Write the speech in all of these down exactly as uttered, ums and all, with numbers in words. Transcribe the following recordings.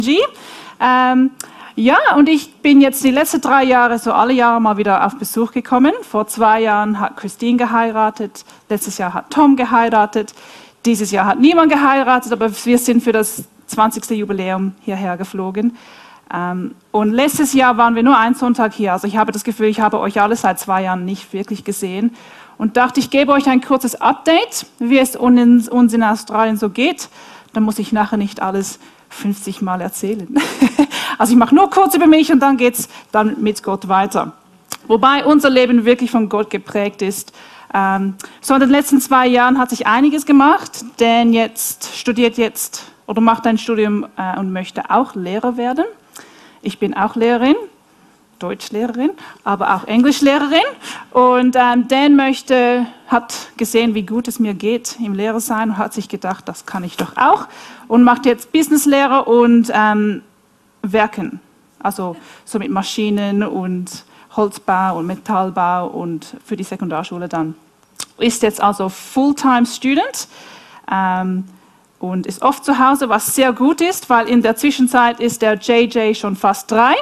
Ähm, ja, und ich bin jetzt die letzten drei Jahre, so alle Jahre mal wieder auf Besuch gekommen. Vor zwei Jahren hat Christine geheiratet, letztes Jahr hat Tom geheiratet, dieses Jahr hat niemand geheiratet, aber wir sind für das zwanzigste Jubiläum hierher geflogen. Ähm, und letztes Jahr waren wir nur einen Sonntag hier, also ich habe das Gefühl, ich habe euch alle seit zwei Jahren nicht wirklich gesehen. Und dachte, ich gebe euch ein kurzes Update, wie es uns in Australien so geht. Dann muss ich nachher nicht alles fünfzig Mal erzählen. Also ich mache nur kurz über mich und dann geht es dann mit Gott weiter. Wobei unser Leben wirklich von Gott geprägt ist. Ähm, so in den letzten zwei Jahren hat sich einiges gemacht, denn jetzt studiert jetzt oder macht ein Studium äh, und möchte auch Lehrer werden. Ich bin auch Lehrerin. Deutschlehrerin, aber auch Englischlehrerin. Und ähm, Dan möchte, hat gesehen, wie gut es mir geht im Lehrersein und hat sich gedacht, das kann ich doch auch. Und macht jetzt Businesslehrer und ähm, Werken. Also so mit Maschinen und Holzbau und Metallbau und für die Sekundarschule dann. Ist jetzt also Fulltime Student ähm, und ist oft zu Hause, was sehr gut ist, weil in der Zwischenzeit ist der J J schon fast drei.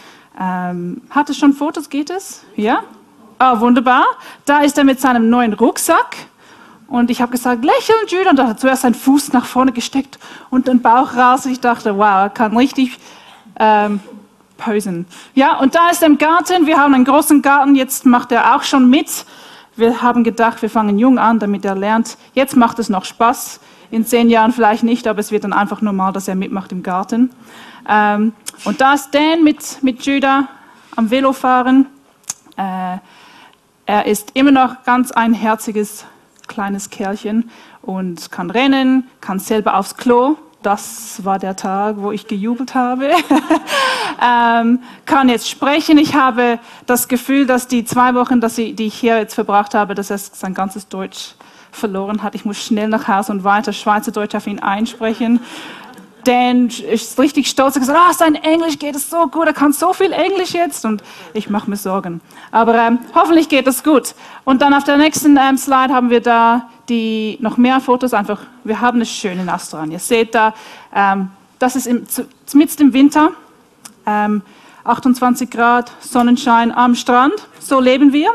Ähm, hat es schon Fotos, geht es? Ja? Oh, wunderbar. Da ist er mit seinem neuen Rucksack. Und ich habe gesagt, lächeln, Jude. Und da hat er zuerst seinen Fuß nach vorne gesteckt und den Bauch raus. Und ich dachte, wow, er kann richtig ähm, posen. Ja, und da ist er im Garten. Wir haben einen großen Garten. Jetzt macht er auch schon mit. Wir haben gedacht, wir fangen jung an, damit er lernt. Jetzt macht es noch Spaß. In zehn Jahren vielleicht nicht, aber es wird dann einfach normal, dass er mitmacht im Garten. Ähm, und da ist Dan mit, mit Judah am Velofahren. Äh, er ist immer noch ganz ein herziges kleines Kerlchen und kann rennen, kann selber aufs Klo. Das war der Tag, wo ich gejubelt habe. ähm, kann jetzt sprechen. Ich habe das Gefühl, dass die zwei Wochen, dass ich, die ich hier jetzt verbracht habe, dass er sein ganzes Deutsch verloren hat. Ich muss schnell nach Hause und weiter Schweizerdeutsch auf ihn einsprechen. Dan ist richtig stolz und gesagt, ah, sein Englisch geht es so gut, er kann so viel Englisch jetzt und ich mache mir Sorgen. Aber ähm, hoffentlich geht es gut. Und dann auf der nächsten ähm, Slide haben wir da die, noch mehr Fotos. Einfach, wir haben es schön in Australien. Ihr seht da, ähm, das ist im, zu, mitten im Winter, ähm, achtundzwanzig Grad, Sonnenschein am Strand. So leben wir.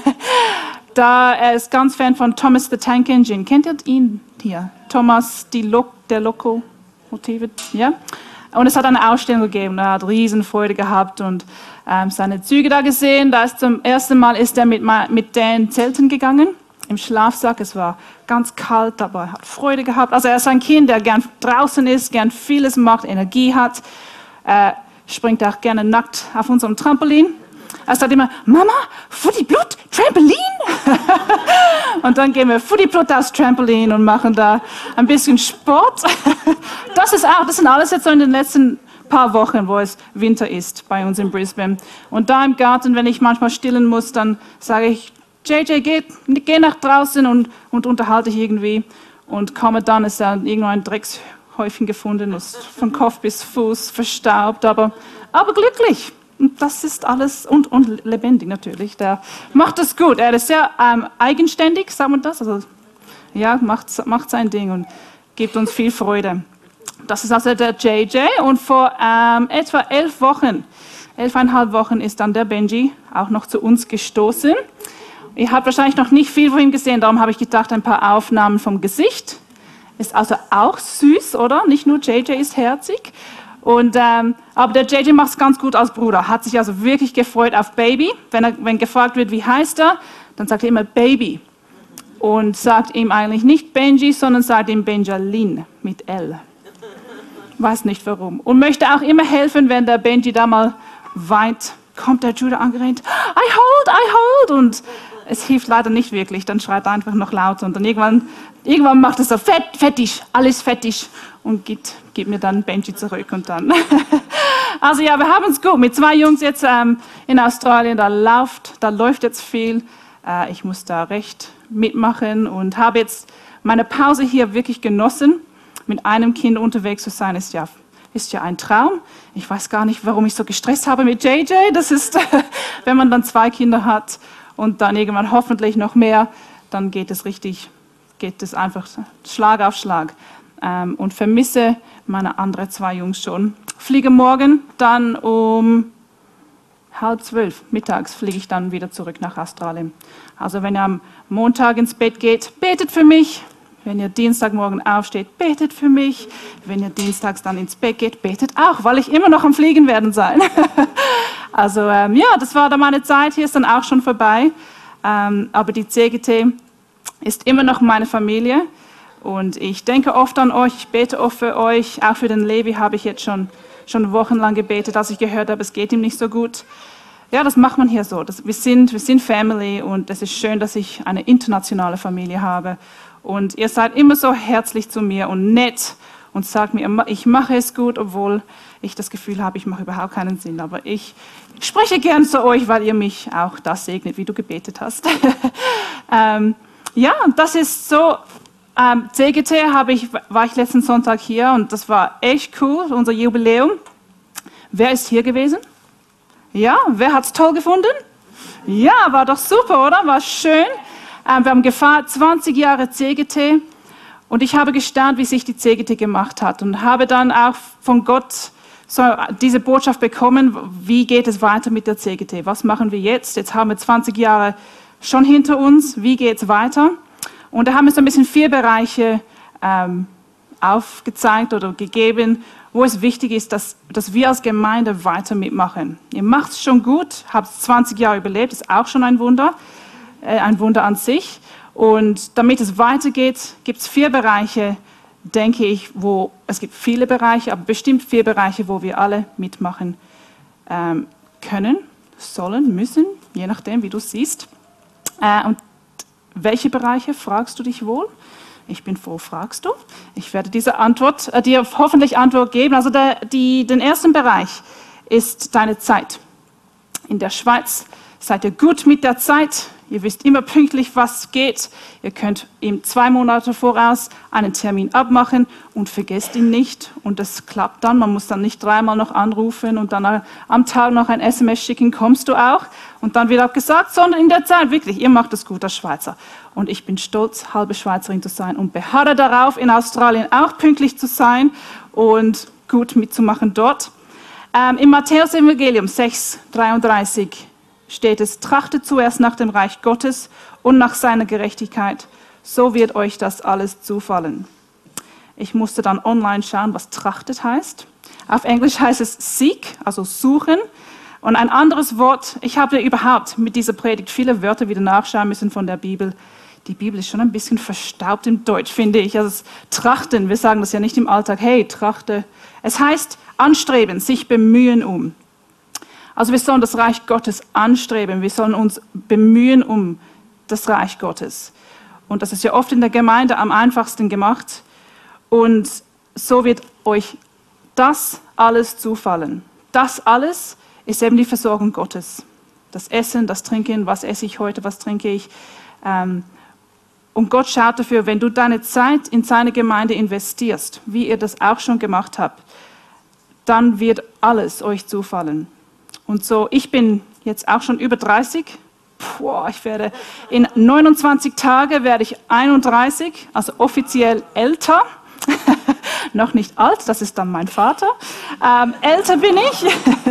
Da, er ist ganz Fan von Thomas the Tank Engine. Kennt ihr ihn hier? Thomas, die Lo der Loco. Motive, ja. Und es hat eine Ausstellung gegeben, er hat Riesenfreude gehabt und ähm, seine Züge da gesehen. Da ist zum ersten Mal ist er mit, mit Dan zelten gegangen, im Schlafsack. Es war ganz kalt, aber er hat Freude gehabt. Also er ist ein Kind, der gern draußen ist, gern vieles macht, Energie hat. Er springt auch gerne nackt auf unserem Trampolin. Er sagt immer, Mama, Footy Blut, Trampolin. Und dann gehen wir Footy Blut aufs Trampolin und machen da ein bisschen Sport. Das ist auch, das sind alles jetzt so in den letzten paar Wochen, wo es Winter ist bei uns in Brisbane. Und da im Garten, wenn ich manchmal stillen muss, dann sage ich, J J, geh, geh nach draußen und, und unterhalte dich irgendwie. Und komme dann, ist da irgendwo ein Dreckshäufchen gefunden, ist von Kopf bis Fuß verstaubt, aber, aber glücklich. Und das ist alles, und, und lebendig natürlich, der macht es gut. Er ist sehr ähm, eigenständig, sagt man das? Also, ja, macht, macht sein Ding und gibt uns viel Freude. Das ist also der J J und vor ähm, etwa elf Wochen, elfeinhalb Wochen ist dann der Benji auch noch zu uns gestoßen. Ihr habt wahrscheinlich noch nicht viel von ihm gesehen, darum habe ich gedacht, ein paar Aufnahmen vom Gesicht. Ist also auch süß, oder? Nicht nur J J ist herzig. Und, ähm, aber der J J macht es ganz gut als Bruder, hat sich also wirklich gefreut auf Baby. Wenn, er, wenn gefragt wird, wie heißt er, dann sagt er immer Baby. Und sagt ihm eigentlich nicht Benji, sondern sagt ihm Benjalin mit L. Weiß nicht warum. Und möchte auch immer helfen, wenn der Benji da mal weint, kommt der Judah angerannt, I hold, I hold. Und es hilft leider nicht wirklich, dann schreit er einfach noch lauter. Und dann irgendwann, irgendwann macht er so, fett, fettig, alles fettig. Und gibt, gibt mir dann Benji zurück und dann. Also ja, wir haben es gut. Mit zwei Jungs jetzt ähm, in Australien, da läuft, da läuft jetzt viel. Äh, ich muss da recht mitmachen und habe jetzt meine Pause hier wirklich genossen. Mit einem Kind unterwegs zu sein, ist ja, ist ja ein Traum. Ich weiß gar nicht, warum ich so gestresst habe mit J J. Das ist, wenn man dann zwei Kinder hat und dann irgendwann hoffentlich noch mehr, dann geht es richtig, geht es einfach Schlag auf Schlag. ähm, und vermisse meine anderen zwei Jungs schon. Fliege morgen dann um halb zwölf mittags fliege ich dann wieder zurück nach Australien. Also wenn ihr am Montag ins Bett geht, betet für mich. Wenn ihr Dienstagmorgen aufsteht, betet für mich. Wenn ihr dienstags dann ins Bett geht, betet auch, weil ich immer noch am Fliegen werden sein. Also ähm, ja, das war dann meine Zeit. Hier ist dann auch schon vorbei. Ähm, aber die C G T ist immer noch meine Familie. Und ich denke oft an euch, ich bete oft für euch. Auch für den Levi habe ich jetzt schon schon wochenlang gebetet, als ich gehört habe, es geht ihm nicht so gut. Ja, das macht man hier so. Das, wir sind, wir sind Family und es ist schön, dass ich eine internationale Familie habe. Und ihr seid immer so herzlich zu mir und nett und sagt mir, ich mache es gut, obwohl ich das Gefühl habe, ich mache überhaupt keinen Sinn. Aber ich spreche gern zu euch, weil ihr mich auch das segnet, wie du gebetet hast. ähm, ja, das ist so. Ähm, C G T habe ich, war ich letzten Sonntag hier und das war echt cool, unser Jubiläum. Wer ist hier gewesen? Ja, wer hat es toll gefunden? Ja, war doch super, oder? War schön. Ähm, wir haben gefeiert, zwanzig Jahre C G T und ich habe gestaunt, wie sich die C G T gemacht hat und habe dann auch von Gott so diese Botschaft bekommen, wie geht es weiter mit der C G T? Was machen wir jetzt? Jetzt haben wir zwanzig Jahre schon hinter uns, wie geht es weiter? Und da haben wir so ein bisschen vier Bereiche ähm, aufgezeigt oder gegeben, wo es wichtig ist, dass, dass wir als Gemeinde weiter mitmachen. Ihr macht es schon gut, habt zwanzig Jahre überlebt, ist auch schon ein Wunder, äh, ein Wunder an sich. Und damit es weitergeht, gibt es vier Bereiche, denke ich, wo, es gibt viele Bereiche, aber bestimmt vier Bereiche, wo wir alle mitmachen ähm, können, sollen, müssen, je nachdem, wie du es siehst. Äh, und welche Bereiche, fragst du dich wohl? Ich bin froh, fragst du. Ich werde diese Antwort, äh, dir hoffentlich Antwort geben. Also der, die, den ersten Bereich ist deine Zeit. In der Schweiz seid ihr gut mit der Zeit. Ihr wisst immer pünktlich, was geht. Ihr könnt ihm zwei Monate voraus einen Termin abmachen und vergesst ihn nicht. Und das klappt dann. Man muss dann nicht dreimal noch anrufen und dann am Tag noch ein S M S schicken, kommst du auch? Und dann wird abgesagt, sondern in der Zeit, wirklich, ihr macht es gut als Schweizer. Und ich bin stolz, halbe Schweizerin zu sein und beharre darauf, in Australien auch pünktlich zu sein und gut mitzumachen dort. Ähm, Im Matthäus-Evangelium sechs dreiunddreißig steht es, trachtet zuerst nach dem Reich Gottes und nach seiner Gerechtigkeit, so wird euch das alles zufallen. Ich musste dann online schauen, was trachtet heißt. Auf Englisch heißt es seek, also suchen. Und ein anderes Wort, ich habe überhaupt mit dieser Predigt viele Wörter wieder nachschauen müssen von der Bibel. Die Bibel ist schon ein bisschen verstaubt im Deutsch, finde ich. Also trachten, wir sagen das ja nicht im Alltag, hey, trachte. Es heißt anstreben, sich bemühen um. Also wir sollen das Reich Gottes anstreben, wir sollen uns bemühen um das Reich Gottes. Und das ist ja oft in der Gemeinde am einfachsten gemacht. Und so wird euch das alles zufallen. Das alles ist eben die Versorgung Gottes. Das Essen, das Trinken, was esse ich heute, was trinke ich. Und Gott schaut dafür, wenn du deine Zeit in seine Gemeinde investierst, wie ihr das auch schon gemacht habt, dann wird alles euch zufallen. Und so, ich bin jetzt auch schon über dreißig. Puh, ich werde in neunundzwanzig Tagen werde ich einunddreißig, also offiziell älter. Noch nicht alt, das ist dann mein Vater. Ähm, älter bin ich.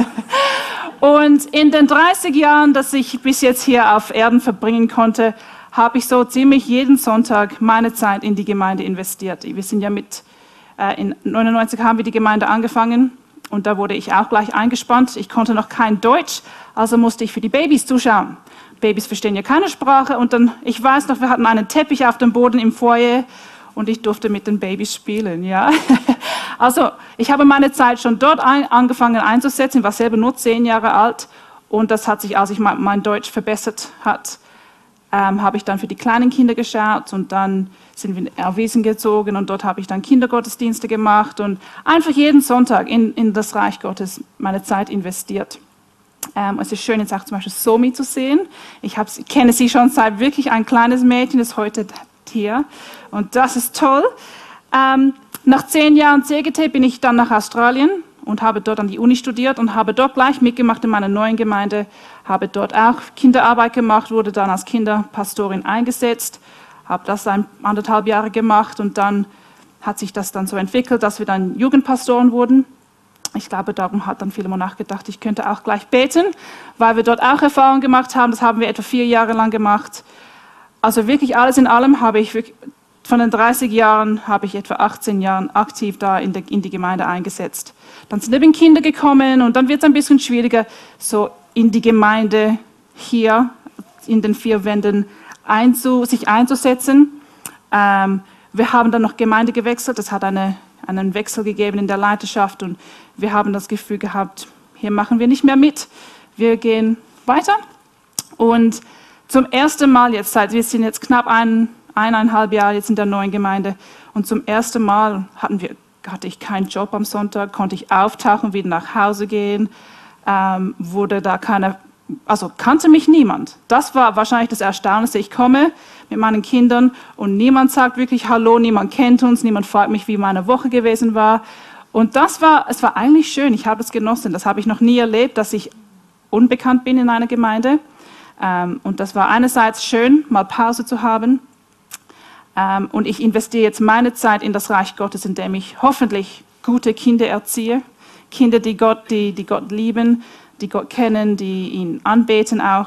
Und in den dreißig Jahren, dass ich bis jetzt hier auf Erden verbringen konnte, habe ich so ziemlich jeden Sonntag meine Zeit in die Gemeinde investiert. Wir sind ja mit, äh, in neunundneunzig haben wir die Gemeinde angefangen. Und da wurde ich auch gleich eingespannt. Ich konnte noch kein Deutsch, also musste ich für die Babys zuschauen. Babys verstehen ja keine Sprache. Und dann, ich weiß noch, wir hatten einen Teppich auf dem Boden im Foyer und ich durfte mit den Babys spielen. Ja. Also ich habe meine Zeit schon dort ein, angefangen einzusetzen. Ich war selber nur zehn Jahre alt. Und das hat sich, als ich mein, mein Deutsch verbessert hat, ähm, habe ich dann für die kleinen Kinder geschaut und dann sind wir in Erwiesen gezogen und dort habe ich dann Kindergottesdienste gemacht und einfach jeden Sonntag in, in das Reich Gottes meine Zeit investiert. Ähm, es ist schön, jetzt auch zum Beispiel Somi zu sehen. Ich hab, kenne sie schon seit wirklich ein kleines Mädchen, ist heute hier und das ist toll. Ähm, nach zehn Jahren C G T bin ich dann nach Australien und habe dort an die Uni studiert und habe dort gleich mitgemacht in meiner neuen Gemeinde, habe dort auch Kinderarbeit gemacht, wurde dann als Kinderpastorin eingesetzt, habe das ein, anderthalb Jahre gemacht und dann hat sich das dann so entwickelt, dass wir dann Jugendpastoren wurden. Ich glaube, darum hat dann Philemon nachgedacht, ich könnte auch gleich beten, weil wir dort auch Erfahrungen gemacht haben. Das haben wir etwa vier Jahre lang gemacht. Also wirklich alles in allem habe ich, wirklich, von den dreißig Jahren habe ich etwa achtzehn Jahre aktiv da in, der, in die Gemeinde eingesetzt. Dann sind eben Kinder gekommen und dann wird es ein bisschen schwieriger, so in die Gemeinde hier in den vier Wänden einzu, sich einzusetzen. Ähm, wir haben dann noch Gemeinde gewechselt, es hat eine, einen Wechsel gegeben in der Leiterschaft und wir haben das Gefühl gehabt, hier machen wir nicht mehr mit, wir gehen weiter. Und zum ersten Mal jetzt, seit wir sind jetzt knapp ein, eineinhalb Jahre jetzt in der neuen Gemeinde und zum ersten Mal hatten wir, hatte ich keinen Job am Sonntag, konnte ich auftauchen, wieder nach Hause gehen, ähm, wurde da keine Also kannte mich niemand. Das war wahrscheinlich das Erstaunlichste. Ich komme mit meinen Kindern und niemand sagt wirklich Hallo, niemand kennt uns, niemand fragt mich, wie meine Woche gewesen war. Und das war, es war eigentlich schön. Ich habe es genossen. Das habe ich noch nie erlebt, dass ich unbekannt bin in einer Gemeinde. Ähm, und das war einerseits schön, mal Pause zu haben. Ähm, und ich investiere jetzt meine Zeit in das Reich Gottes, indem ich hoffentlich gute Kinder erziehe. Kinder, die Gott, die, die Gott lieben, die Gott kennen, die ihn anbeten auch.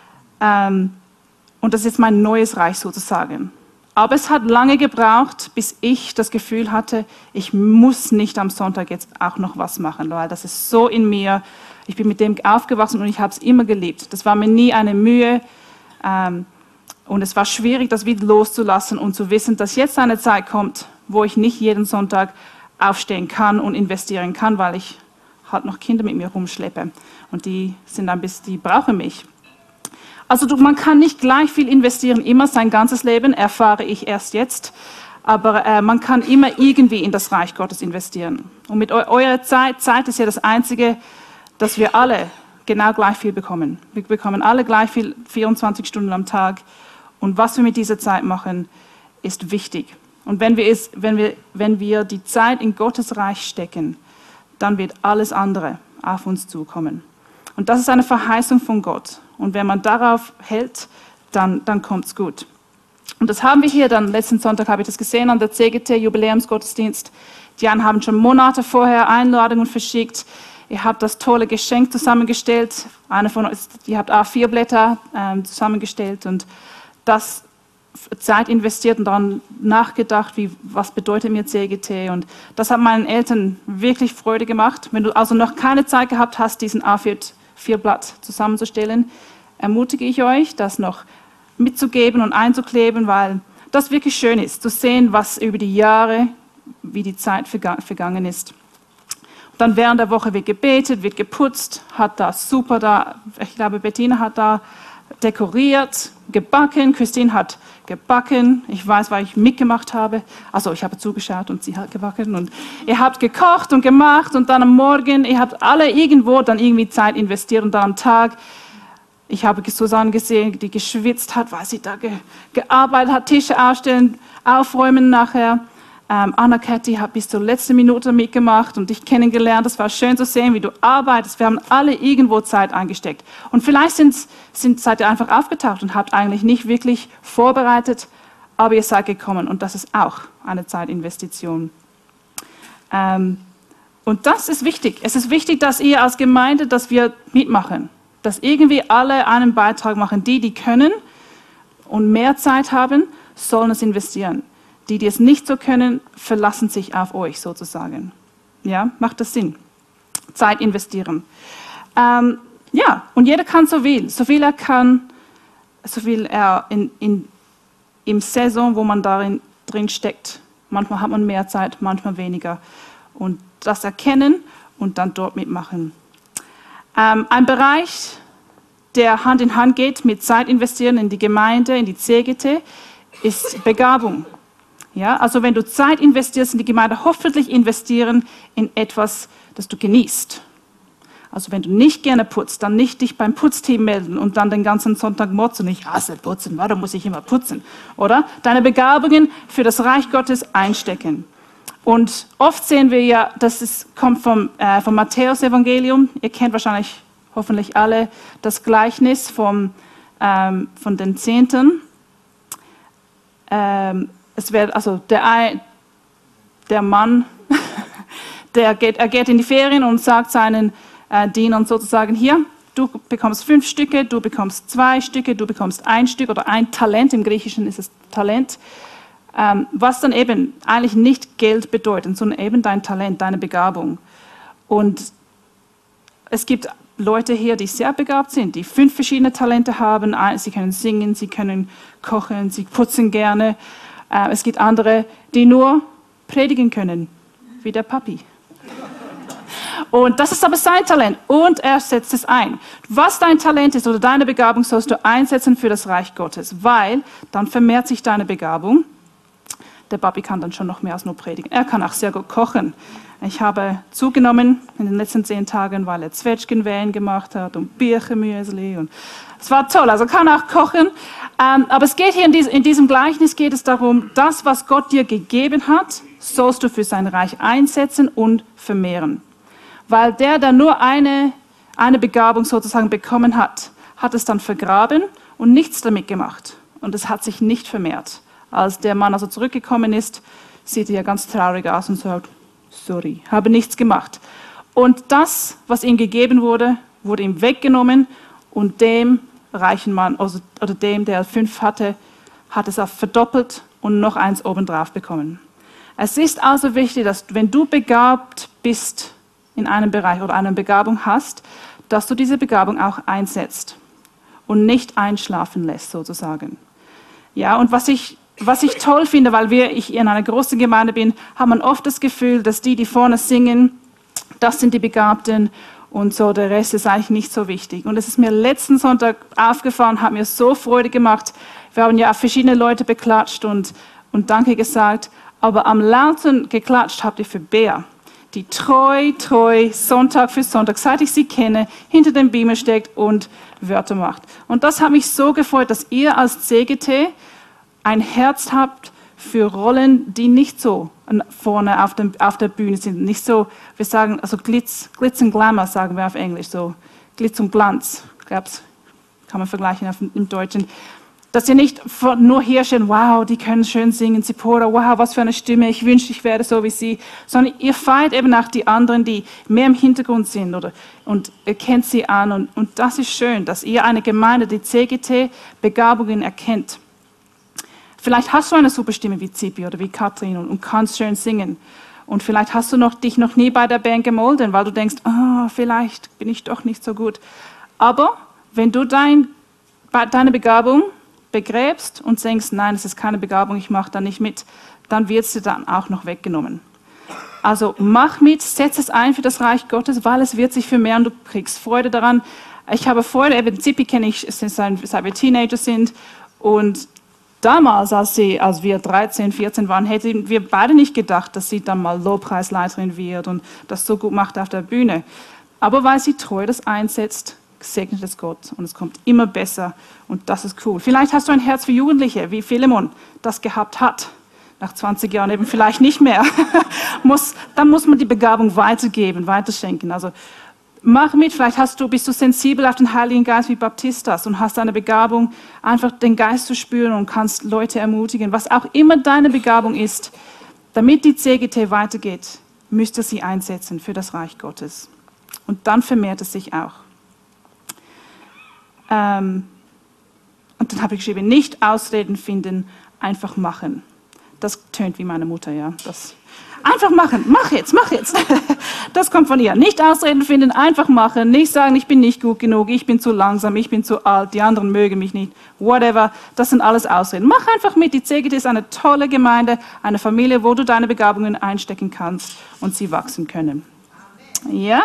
Ähm, und das ist mein neues Reich sozusagen. Aber es hat lange gebraucht, bis ich das Gefühl hatte, ich muss nicht am Sonntag jetzt auch noch was machen, weil das ist so in mir. Ich bin mit dem aufgewachsen und ich habe es immer geliebt. Das war mir nie eine Mühe. Ähm, und es war schwierig, das wieder loszulassen und zu wissen, dass jetzt eine Zeit kommt, wo ich nicht jeden Sonntag aufstehen kann und investieren kann, weil ich halt noch Kinder mit mir rumschleppe. Und die sind ein bisschen, die brauchen mich. Also du, man kann nicht gleich viel investieren, immer sein ganzes Leben, erfahre ich erst jetzt. Aber äh, man kann immer irgendwie in das Reich Gottes investieren. Und mit eu eurer Zeit, Zeit ist ja das Einzige, dass wir alle genau gleich viel bekommen. Wir bekommen alle gleich viel, vierundzwanzig Stunden am Tag. Und was wir mit dieser Zeit machen, ist wichtig. Und wenn wir, es, wenn wir, wenn wir die Zeit in Gottes Reich stecken, dann wird alles andere auf uns zukommen. Und das ist eine Verheißung von Gott. Und wenn man darauf hält, dann, dann kommt es gut. Und das haben wir hier dann, letzten Sonntag habe ich das gesehen, an der C G T-Jubiläumsgottesdienst. Die einen haben schon Monate vorher Einladungen verschickt. Ihr habt das tolle Geschenk zusammengestellt. Eine von euch, ihr habt A vier Blätter ähm, zusammengestellt und das Zeit investiert und daran nachgedacht, wie, was bedeutet mir C G T. Und das hat meinen Eltern wirklich Freude gemacht. Wenn du also noch keine Zeit gehabt hast, diesen A vier Blatt zusammenzustellen, ermutige ich euch, das noch mitzugeben und einzukleben, weil das wirklich schön ist, zu sehen, was über die Jahre, wie die Zeit vergangen ist. Und dann während der Woche wird gebetet, wird geputzt, hat da super da, ich glaube Bettina hat da dekoriert, gebacken, Christine hat gebacken, ich weiß, weil ich mitgemacht habe, also ich habe zugeschaut und sie hat gebacken und ihr habt gekocht und gemacht und dann am Morgen, ihr habt alle irgendwo dann irgendwie Zeit investiert und dann am Tag, ich habe Susanne gesehen, die geschwitzt hat, weil sie da ge gearbeitet hat, Tische aufstellen, aufräumen nachher. Ähm, Anna-Kathi hat bis zur letzten Minute mitgemacht und dich kennengelernt. Das war schön zu sehen, wie du arbeitest. Wir haben alle irgendwo Zeit eingesteckt. Und vielleicht sind, sind, seid ihr einfach aufgetaucht und habt eigentlich nicht wirklich vorbereitet, aber ihr seid gekommen. Und das ist auch eine Zeitinvestition. Ähm, und das ist wichtig. Es ist wichtig, dass ihr als Gemeinde, dass wir mitmachen. Dass irgendwie alle einen Beitrag machen. Die, die können und mehr Zeit haben, sollen es investieren. Die, die es nicht so können, verlassen sich auf euch sozusagen. Ja, macht das Sinn? Zeit investieren. Ähm, ja, und jeder kann so viel. So viel er kann, so viel er in, in, im Saison, wo man darin drin steckt. Manchmal hat man mehr Zeit, manchmal weniger. Und das erkennen und dann dort mitmachen. Ähm, ein Bereich, der Hand in Hand geht mit Zeit investieren in die Gemeinde, in die C G T, ist Begabung. Ja, also wenn du Zeit investierst in die Gemeinde, hoffentlich investieren in etwas, das du genießt. Also wenn du nicht gerne putzt, dann nicht dich beim Putzteam melden und dann den ganzen Sonntag motzen. Ich hasse putzen, warum muss ich immer putzen? Oder deine Begabungen für das Reich Gottes einstecken. Und oft sehen wir ja, dass es kommt vom, äh, vom Matthäus-Evangelium. Ihr kennt wahrscheinlich, hoffentlich alle, das Gleichnis vom, ähm, von den Zehnten. Ähm, Es wird, also der, der Mann, der geht, er geht in die Ferien und sagt seinen äh, Dienern sozusagen, hier, du bekommst fünf Stücke, du bekommst zwei Stücke, du bekommst ein Stück oder ein Talent, im Griechischen ist es Talent, ähm, was dann eben eigentlich nicht Geld bedeutet, sondern eben dein Talent, deine Begabung. Und es gibt Leute hier, die sehr begabt sind, die fünf verschiedene Talente haben. Sie können singen, sie können kochen, sie putzen gerne. Es gibt andere, die nur predigen können, wie der Papi. Und das ist aber sein Talent und er setzt es ein. Was dein Talent ist oder deine Begabung, sollst du einsetzen für das Reich Gottes, weil dann vermehrt sich deine Begabung. Der Papi kann dann schon noch mehr als nur predigen. Er kann auch sehr gut kochen. Ich habe zugenommen in den letzten zehn Tagen, weil er Zwetschgenwellen gemacht hat und Birchenmüsli. Und es war toll, also kann auch kochen. Ähm, aber es geht hier in, dies, in diesem Gleichnis geht es darum, das, was Gott dir gegeben hat, sollst du für sein Reich einsetzen und vermehren. Weil der, der nur eine, eine Begabung sozusagen bekommen hat, hat es dann vergraben und nichts damit gemacht. Und es hat sich nicht vermehrt. Als der Mann also zurückgekommen ist, sieht er ganz traurig aus und sagt, sorry, habe nichts gemacht. Und das, was ihm gegeben wurde, wurde ihm weggenommen und dem reichen Mann, also, oder dem, der fünf hatte, hat es auch verdoppelt und noch eins obendrauf bekommen. Es ist also wichtig, dass wenn du begabt bist in einem Bereich oder eine Begabung hast, dass du diese Begabung auch einsetzt und nicht einschlafen lässt sozusagen. Ja, und was ich Was ich toll finde, weil wir, ich in einer großen Gemeinde bin, hat man oft das Gefühl, dass die, die vorne singen, das sind die Begabten und so, der Rest ist eigentlich nicht so wichtig. Und es ist mir letzten Sonntag aufgefallen, hat mir so Freude gemacht. Wir haben ja auch verschiedene Leute beklatscht und, und Danke gesagt, aber am lauten geklatscht habt ihr für Bea, die treu, treu, Sonntag für Sonntag, seit ich sie kenne, hinter dem Beamer steckt und Wörter macht. Und das hat mich so gefreut, dass ihr als C G T ein Herz habt für Rollen, die nicht so vorne auf, dem, auf der Bühne sind. Nicht so, wir sagen, also Glitz, Glitz und Glamour sagen wir auf Englisch, so Glitz und Glanz. Ich glaube, kann man vergleichen auf, im Deutschen. Dass ihr nicht nur hier steht, wow, die können schön singen, Zipporah, wow, was für eine Stimme, ich wünschte, ich wäre so wie sie. Sondern ihr feiert eben auch die anderen, die mehr im Hintergrund sind oder, und ihr kennt sie an. Und, und das ist schön, dass ihr eine Gemeinde, die C G T, Begabungen erkennt. Vielleicht hast du eine super Stimme wie Zipi oder wie Katrin und, und kannst schön singen. Und vielleicht hast du noch, dich noch nie bei der Band gemolden, weil du denkst, oh, vielleicht bin ich doch nicht so gut. Aber wenn du dein, deine Begabung begräbst und denkst, nein, es ist keine Begabung, ich mache da nicht mit, dann wird sie dann auch noch weggenommen. Also mach mit, setz es ein für das Reich Gottes, weil es wird sich vermehren, du kriegst Freude daran. Ich habe Freude, eben Zipi kenne ich, seit wir Teenager sind und damals, als, sie, als wir dreizehn, vierzehn waren, hätten wir beide nicht gedacht, dass sie dann mal Lobpreisleiterin wird und das so gut macht auf der Bühne. Aber weil sie treu das einsetzt, segnet es Gott und es kommt immer besser und das ist cool. Vielleicht hast du ein Herz für Jugendliche, wie Philemon das gehabt hat. Nach zwanzig Jahren eben vielleicht nicht mehr. muss, dann muss man die Begabung weitergeben, weiterschenken. Also mach mit, vielleicht hast du, bist du sensibel auf den Heiligen Geist wie Baptistas und hast eine Begabung, einfach den Geist zu spüren und kannst Leute ermutigen. Was auch immer deine Begabung ist, damit die C G T weitergeht, müsst ihr sie einsetzen für das Reich Gottes. Und dann vermehrt es sich auch. Ähm, und dann habe ich geschrieben, nicht Ausreden finden, einfach machen. Das tönt wie meine Mutter, ja. Das Einfach machen, mach jetzt, mach jetzt. Das kommt von ihr. Nicht Ausreden finden, einfach machen. Nicht sagen, ich bin nicht gut genug, ich bin zu langsam, ich bin zu alt, die anderen mögen mich nicht, whatever. Das sind alles Ausreden. Mach einfach mit. Die C G T ist eine tolle Gemeinde, eine Familie, wo du deine Begabungen einstecken kannst und sie wachsen können. Amen. Ja?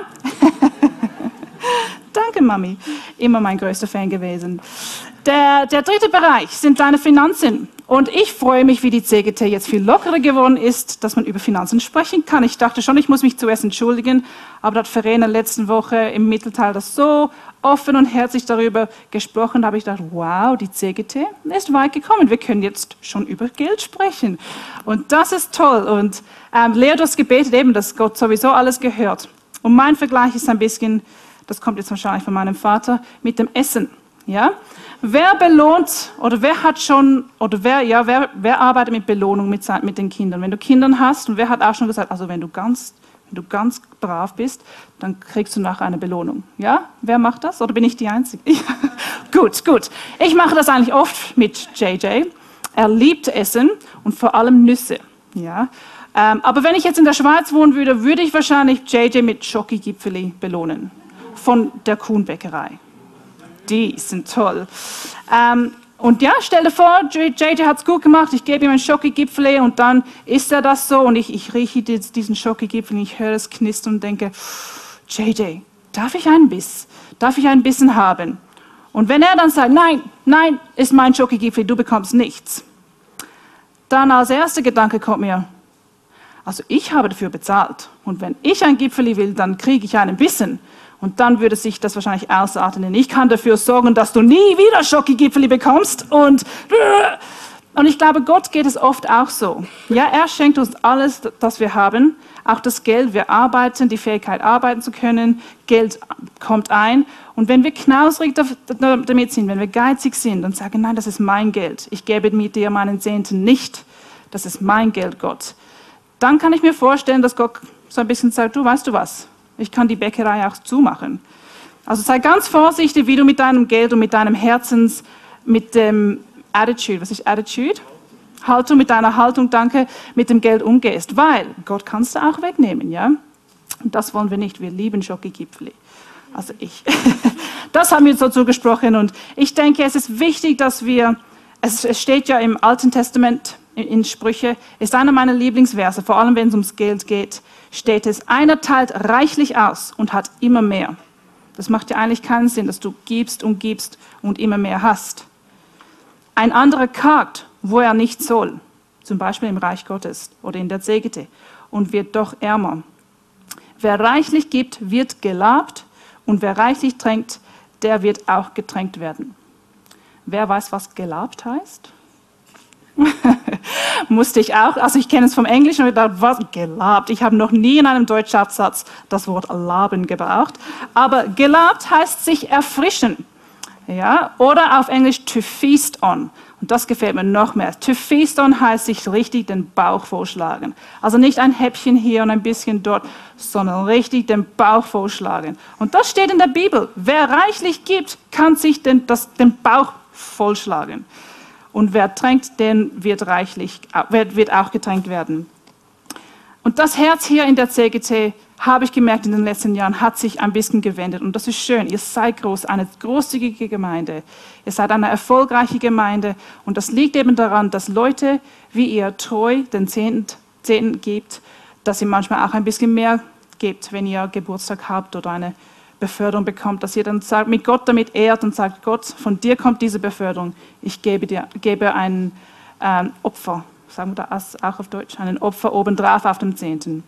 Danke, Mami. Immer mein größter Fan gewesen. Der, der dritte Bereich sind deine Finanzen. Und ich freue mich, wie die C G T jetzt viel lockerer geworden ist, dass man über Finanzen sprechen kann. Ich dachte schon, ich muss mich zuerst entschuldigen, aber da hat Verena letzte Woche im Mittelteil das so offen und herzlich darüber gesprochen. Da habe ich gedacht, wow, die C G T ist weit gekommen. Wir können jetzt schon über Geld sprechen. Und das ist toll. Und ähm, Leo hat das gebetet, eben, dass Gott sowieso alles gehört. Und mein Vergleich ist ein bisschen, das kommt jetzt wahrscheinlich von meinem Vater, mit dem Essen. Ja? Wer belohnt oder wer hat schon, oder wer, ja, wer, wer arbeitet mit Belohnung mit, mit den Kindern? Wenn du Kinder hast, und wer hat auch schon gesagt, also wenn du ganz, wenn du ganz brav bist, dann kriegst du nachher eine Belohnung. Ja? Wer macht das? Oder bin ich die Einzige? Gut, gut. Ich mache das eigentlich oft mit J J. Er liebt Essen und vor allem Nüsse. Ja? Ähm, aber wenn ich jetzt in der Schweiz wohnen würde, würde ich wahrscheinlich J J mit Schoki-Gipfeli belohnen. Von der Kuhnbäckerei. Die sind toll. Ähm, und ja, stell dir vor, J J hat es gut gemacht, ich gebe ihm ein Schoki-Gipfeli und dann isst er das so und ich, ich rieche diesen Schoki-Gipfel, ich höre es knistern und denke, J J, darf ich einen Biss? Darf ich einen Bissen haben? Und wenn er dann sagt, nein, nein, ist mein Schoki-Gipfeli, du bekommst nichts. Dann als erster Gedanke kommt mir, also ich habe dafür bezahlt und wenn ich ein Gipfeli will, dann kriege ich einen Bissen. Und dann würde sich das wahrscheinlich ausarten, denn ich kann dafür sorgen, dass du nie wieder Schoki-Gipfeli bekommst. Und, und ich glaube, Gott geht es oft auch so. Ja, er schenkt uns alles, das wir haben, auch das Geld. Wir arbeiten, die Fähigkeit, arbeiten zu können. Geld kommt ein. Und wenn wir knausrig damit sind, wenn wir geizig sind und sagen, nein, das ist mein Geld, ich gebe mit dir meinen Zehnten nicht, das ist mein Geld, Gott, dann kann ich mir vorstellen, dass Gott so ein bisschen sagt, du, weißt du was? Ich kann die Bäckerei auch zumachen. Also sei ganz vorsichtig, wie du mit deinem Geld und mit deinem Herzens, mit dem Attitude, was ist Attitude? Haltung, mit deiner Haltung, danke, mit dem Geld umgehst. Weil Gott kannst du auch wegnehmen, ja? Und das wollen wir nicht. Wir lieben Schoki-Gipfeli. Also ich. Das haben wir so zugesprochen. Und ich denke, es ist wichtig, dass wir, es, es steht ja im Alten Testament, in Sprüche, ist einer meiner Lieblingsverse, vor allem wenn es ums Geld geht, steht es, einer teilt reichlich aus und hat immer mehr. Das macht ja eigentlich keinen Sinn, dass du gibst und gibst und immer mehr hast. Ein anderer kargt, wo er nicht soll, zum Beispiel im Reich Gottes oder in der Zegete, und wird doch ärmer. Wer reichlich gibt, wird gelabt, und wer reichlich tränkt, der wird auch getränkt werden. Wer weiß, was gelabt heißt? Musste ich auch, also ich kenne es vom Englischen und dachte, was, gelabt. Ich habe noch nie in einem Deutschabsatz das Wort laben gebraucht. Aber gelabt heißt sich erfrischen. Ja? Oder auf Englisch to feast on. Und das gefällt mir noch mehr. To feast on heißt sich richtig den Bauch vorschlagen. Also nicht ein Häppchen hier und ein bisschen dort, sondern richtig den Bauch vorschlagen. Und das steht in der Bibel. Wer reichlich gibt, kann sich den, das, den Bauch vollschlagen. Und wer tränkt, den wird reichlich, wird auch getränkt werden. Und das Herz hier in der C G T, habe ich gemerkt in den letzten Jahren, hat sich ein bisschen gewendet. Und das ist schön. Ihr seid groß, eine großzügige Gemeinde. Ihr seid eine erfolgreiche Gemeinde. Und das liegt eben daran, dass Leute wie ihr treu den Zehnten, Zehnten gebt, dass ihr manchmal auch ein bisschen mehr gebt, wenn ihr Geburtstag habt oder eine Beförderung bekommt, dass ihr dann sagt, mit Gott damit ehrt und sagt, Gott, von dir kommt diese Beförderung, ich gebe dir gebe ein ähm, Opfer, sagen wir das auch auf Deutsch, ein Opfer obendrauf auf dem Zehnten.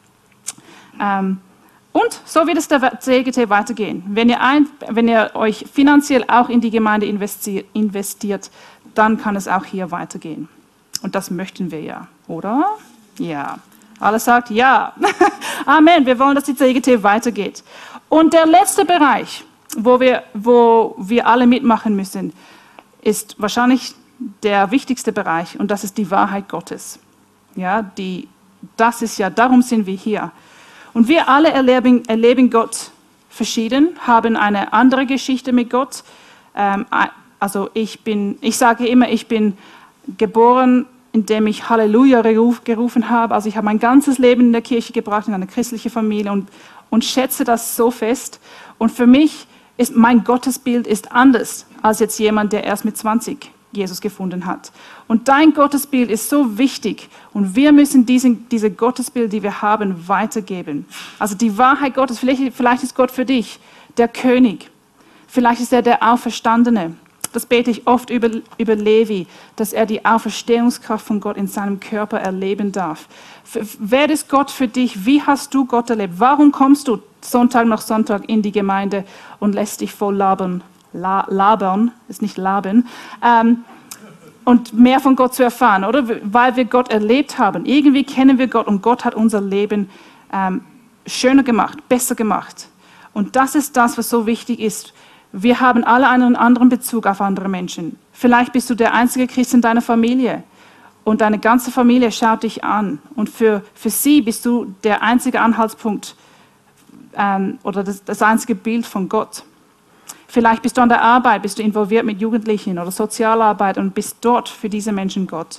Ähm, und so wird es der C G T weitergehen. Wenn ihr, ein, wenn ihr euch finanziell auch in die Gemeinde investiert, investiert, dann kann es auch hier weitergehen. Und das möchten wir ja, oder? Ja. Alles sagt ja. Amen. Wir wollen, dass die C G T weitergeht. Und der letzte Bereich, wo wir, wo wir alle mitmachen müssen, ist wahrscheinlich der wichtigste Bereich, und das ist die Wahrheit Gottes. Ja, die, das ist ja, darum sind wir hier. Und wir alle erleben, erleben Gott verschieden, haben eine andere Geschichte mit Gott. Ähm, also ich bin, ich sage immer, ich bin geboren, indem ich Halleluja gerufen habe. Also ich habe mein ganzes Leben in der Kirche gebracht, in eine christliche Familie, und, und schätze das so fest. Und für mich ist mein Gottesbild ist anders als jetzt jemand, der erst mit zwanzig Jesus gefunden hat. Und dein Gottesbild ist so wichtig, und wir müssen diesen, diese Gottesbild, die wir haben, weitergeben. Also die Wahrheit Gottes, vielleicht, vielleicht ist Gott für dich der König, vielleicht ist er der Auferstandene. Das bete ich oft über, über Levi, dass er die Auferstehungskraft von Gott in seinem Körper erleben darf. Wer ist Gott für dich? Wie hast du Gott erlebt? Warum kommst du Sonntag nach Sonntag in die Gemeinde und lässt dich voll labern? La, labern, ist nicht laben. Ähm, und mehr von Gott zu erfahren, oder? Weil wir Gott erlebt haben. Irgendwie kennen wir Gott, und Gott hat unser Leben ähm, schöner gemacht, besser gemacht. Und das ist das, was so wichtig ist. Wir haben alle einen anderen Bezug auf andere Menschen. Vielleicht bist du der einzige Christ in deiner Familie und deine ganze Familie schaut dich an. Und für, für sie bist du der einzige Anhaltspunkt ähm, oder das, das einzige Bild von Gott. Vielleicht bist du an der Arbeit, bist du involviert mit Jugendlichen oder Sozialarbeit und bist dort für diese Menschen Gott.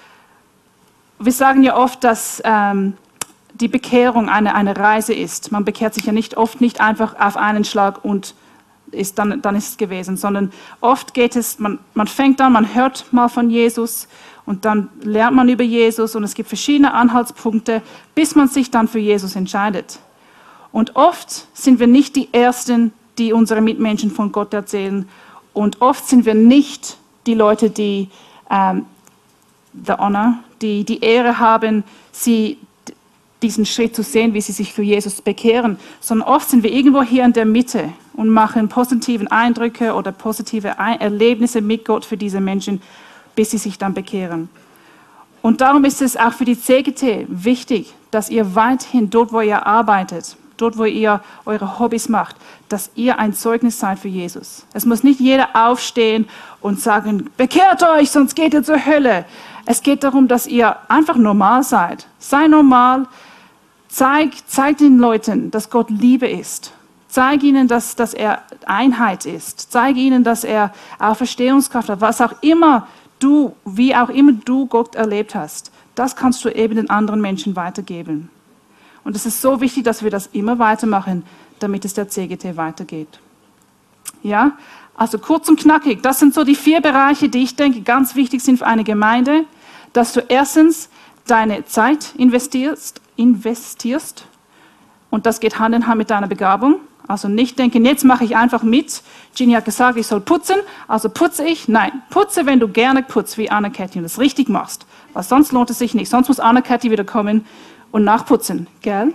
Wir sagen ja oft, dass ähm, die Bekehrung eine, eine Reise ist. Man bekehrt sich ja nicht oft nicht einfach auf einen Schlag und ist dann, dann ist es gewesen, sondern oft geht es, man, man fängt an, man hört mal von Jesus und dann lernt man über Jesus und es gibt verschiedene Anhaltspunkte, bis man sich dann für Jesus entscheidet. Und oft sind wir nicht die Ersten, die unsere Mitmenschen von Gott erzählen und oft sind wir nicht die Leute, die ähm, the honor, die die Ehre haben, sie diesen Schritt zu sehen, wie sie sich für Jesus bekehren, sondern oft sind wir irgendwo hier in der Mitte und machen positiven Eindrücke oder positive Erlebnisse mit Gott für diese Menschen, bis sie sich dann bekehren. Und darum ist es auch für die C G T wichtig, dass ihr weiterhin dort, wo ihr arbeitet, dort, wo ihr eure Hobbys macht, dass ihr ein Zeugnis seid für Jesus. Es muss nicht jeder aufstehen und sagen, bekehrt euch, sonst geht ihr zur Hölle. Es geht darum, dass ihr einfach normal seid. Sei normal. Zeig, zeig den Leuten, dass Gott Liebe ist. Zeig ihnen, dass, dass er Einheit ist. Zeig ihnen, dass er Auferstehungskraft hat. Was auch immer du, wie auch immer du Gott erlebt hast, das kannst du eben den anderen Menschen weitergeben. Und es ist so wichtig, dass wir das immer weitermachen, damit es der C G T weitergeht. Ja, also kurz und knackig, das sind so die vier Bereiche, die ich denke ganz wichtig sind für eine Gemeinde, dass du erstens deine Zeit investierst, investierst und das geht Hand in Hand mit deiner Begabung. Also nicht denken, jetzt mache ich einfach mit. Ginny hat gesagt, ich soll putzen, also putze ich. Nein, putze, wenn du gerne putzt, wie Anna-Kathi und das richtig machst. Weil sonst lohnt es sich nicht. Sonst muss Anna-Kathi wieder kommen und nachputzen, gell?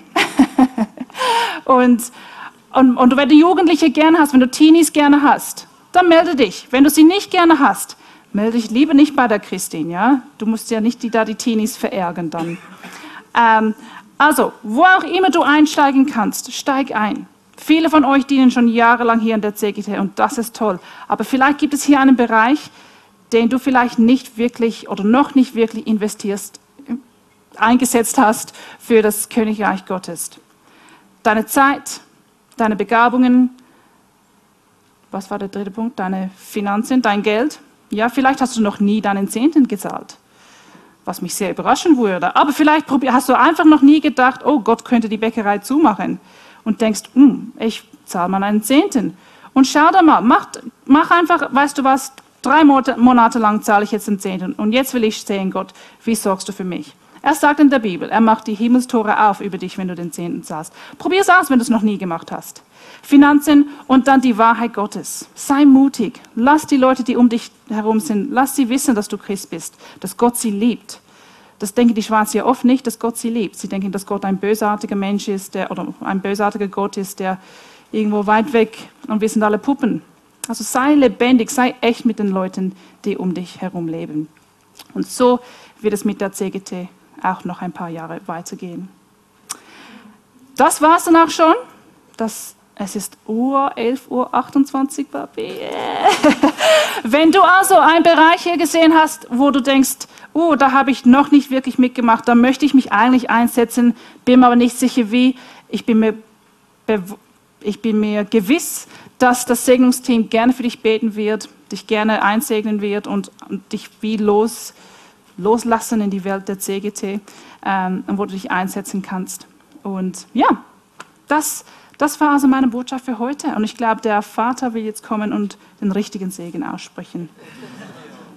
und, und, und wenn du Jugendliche gerne hast, wenn du Teenies gerne hast, dann melde dich. Wenn du sie nicht gerne hast, melde dich lieber nicht bei der Christine, ja? Du musst ja nicht die, da die Teenies verärgern dann. Ähm, also, wo auch immer du einsteigen kannst, steig ein. Viele von euch dienen schon jahrelang hier in der C G T und das ist toll. Aber vielleicht gibt es hier einen Bereich, den du vielleicht nicht wirklich oder noch nicht wirklich investierst, eingesetzt hast für das Königreich Gottes. Deine Zeit, deine Begabungen, was war der dritte Punkt? Deine Finanzen, dein Geld. Ja, vielleicht hast du noch nie deinen Zehnten gezahlt, was mich sehr überraschen würde. Aber vielleicht hast du einfach noch nie gedacht, oh Gott könnte die Bäckerei zumachen. Und denkst, hm, ich zahle mal einen Zehnten. Und schau da mal, mach, mach einfach, weißt du was, drei Monate lang zahle ich jetzt den Zehnten. Und jetzt will ich sehen, Gott, wie sorgst du für mich? Er sagt in der Bibel, er macht die Himmelstore auf über dich, wenn du den Zehnten zahlst. Probier es aus, wenn du es noch nie gemacht hast. Finanzen und dann die Wahrheit Gottes. Sei mutig. Lass die Leute, die um dich herum sind, lass sie wissen, dass du Christ bist, dass Gott sie liebt. Das denken die Schwarzen ja oft nicht, dass Gott sie liebt. Sie denken, dass Gott ein bösartiger Mensch ist, der, oder ein bösartiger Gott ist, der irgendwo weit weg, und wir sind alle Puppen. Also sei lebendig, sei echt mit den Leuten, die um dich herum leben. Und so wird es mit der C G T auch noch ein paar Jahre weitergehen. Das war es dann auch schon. Das, es ist elf Uhr achtundzwanzig, Papi. Wenn du also einen Bereich hier gesehen hast, wo du denkst, oh, da habe ich noch nicht wirklich mitgemacht, da möchte ich mich eigentlich einsetzen, bin mir aber nicht sicher wie, ich bin mir, ich bin mir gewiss, dass das Segnungsteam gerne für dich beten wird, dich gerne einsegnen wird und, und dich wie los, loslassen in die Welt der C G T, ähm, wo du dich einsetzen kannst. Und ja, das, das war also meine Botschaft für heute. Und ich glaube, der Vater will jetzt kommen und den richtigen Segen aussprechen.